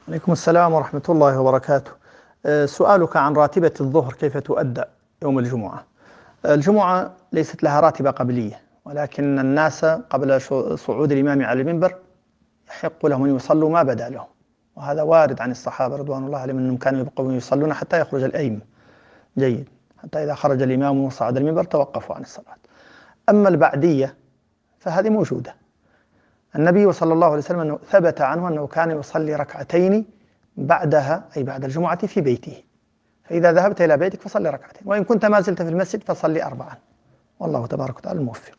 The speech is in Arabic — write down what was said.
عليكم السلام ورحمة الله وبركاته. سؤالك عن راتبة الظهر كيف تؤدى يوم الجمعة. الجمعة ليست لها راتبة قبلية، ولكن الناس قبل صعود الإمام على المنبر يحق لهم أن يصلوا ما بدا لهم، وهذا وارد عن الصحابة رضوان الله عليهم أنهم كانوا يبقون يصلون حتى يخرج الأئمة. جيد، حتى إذا خرج الإمام وصعد المنبر توقفوا عن الصلاة. أما البعدية فهذه موجودة. النبي صلى الله عليه وسلم أنه ثبت عنه أنه كان يصلي ركعتين بعدها، أي بعد الجمعة، في بيته. فإذا ذهبت إلى بيتك فصلي ركعتين، وإن كنت ما زلت في المسجد فصلي 4. والله تبارك وتعالى الموفق.